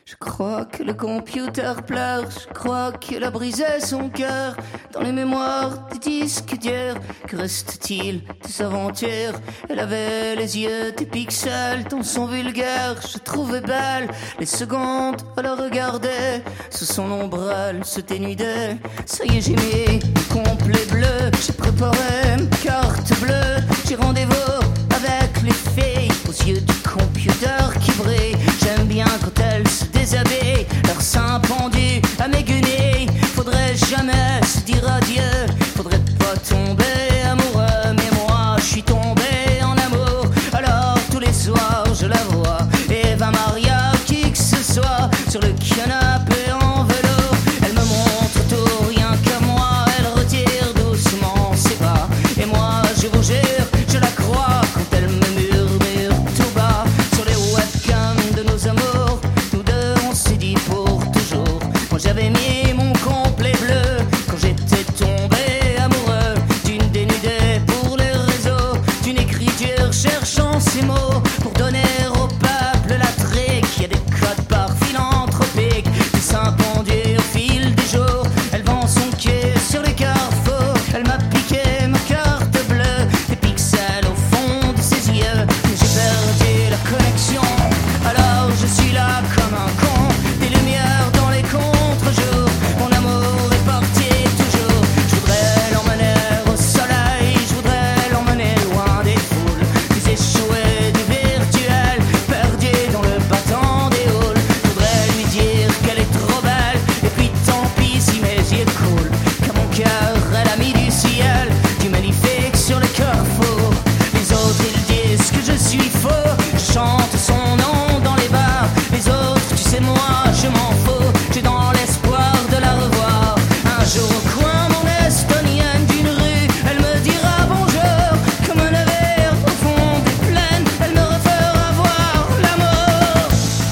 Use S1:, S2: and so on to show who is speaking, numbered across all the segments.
S1: Je crois que le computer pleure, je crois qu'elle a brisé son cœur. Dans les mémoires des disques d'hier, que reste-t-il des aventures? Elle avait les yeux des pixels dans son vulgaire. Je trouvais belle les secondes à la regarder. Sous son ombrelle se dénudait. Ça y est, j'ai mis mon complet bleu. J'ai préparé ma carte bleue. J'ai rendez-vous avec les filles aux yeux du computer qui brille. J'aime bien quand elles se déshabillent, leurs seins pendus à mes guenilles. Faudrait jamais se dire adieu, faudrait pas tomber amoureux. Mais moi je suis tombé en amour, alors tous les soirs je la vois. Eva Maria, qui que ce soit, sur le canapé en vélo. Elle me montre tout, rien qu'à moi. Elle retire doucement ses bras. Et moi je vous jure, je la crois quand elle me murmure tout bas. Sur les webcams de nos amours, nous deux on s'est dit pour toujours. Moi j'avais mis mon complet bleu quand j'étais tombé amoureux d'une dénudée pour les réseaux, d'une écriture cherchant ces mots pour donner au peuple la trique. Y a des codes par philanthropique, des seins pendus au fil des jours. Elle vend son quai sur les carrefours. Elle m'a piqué ma carte bleue, des pixels au fond de ses yeux. J'ai perdu la connexion, alors je suis là comme un con. Des lumières dans les contre-jours, mon amour est parti toujours. Je voudrais l'emmener au soleil, je voudrais l'emmener loin des foules, des échoués du virtuel, perdus dans le battant des halls. Je voudrais lui dire qu'elle est trop belle, et puis tant pis si mes yeux coulent, qu'à mon cœur elle a mis du ciel, du magnifique sur le carrefour. Les autres ils disent que je suis faux, je chante son nom dans les bars. Les autres, tu sais moi, je m'en fous, j'ai dans l'espoir de la revoir. Un jour au coin, mon estonienne d'une rue, elle me dira bonjour, comme un navire au fond des plaines, elle me refera voir l'amour.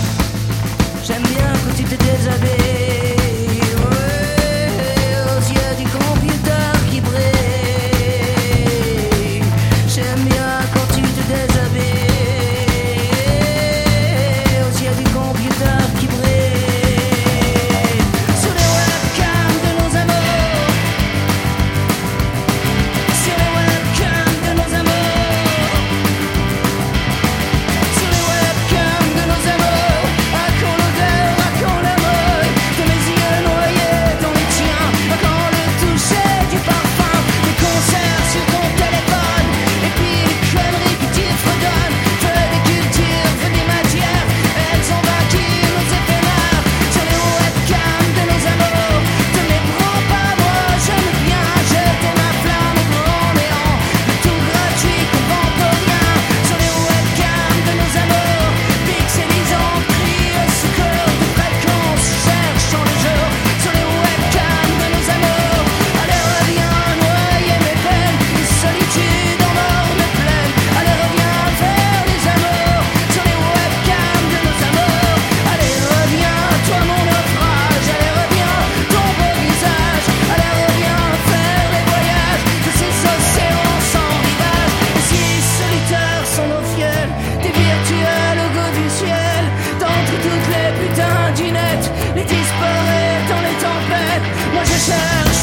S1: J'aime bien quand tu te déshabilles, ouais, aux yeux du computer qui brille. J'aime bien quand tu te déshabilles, aux yeux du computer qui brille. Sur les webcams de nos amours, sur les webcams de nos amours, sur les webcams de nos amours. À quand l'odeur, à quand la mode de mes yeux noyés dans les tiens, à quand le toucher du parfum des concerts sur ton téléphone. Et puis les conneries que tu fredonnes, feu des cultures, feu des matières, elles ont vaincu nos éphémères. Sur les webcams de nos amours, te méprends pas, moi j'aime bien jeter ma flamme au grand néant, le tout gratuit qu'on vend pour rien. Sur les webcams de nos amours, pixelisant, criant sous couleur de fréquence, cherchant le jour. Sur les webcams de nos amours, allez reviens noyer mes peines, une solitude en morne pleine. Allez reviens faire les amours. Sur les webcams de nos amours, allez reviens, toi mon naufrage. Allez reviens, ton beau visage. Allez reviens faire les voyages de ces océans sans rivage. Et si solitaires sont nos fiels, des virtuels au goût du ciel, d'entre toutes les putains du net, les disparés dans les tempêtes, moi je cherche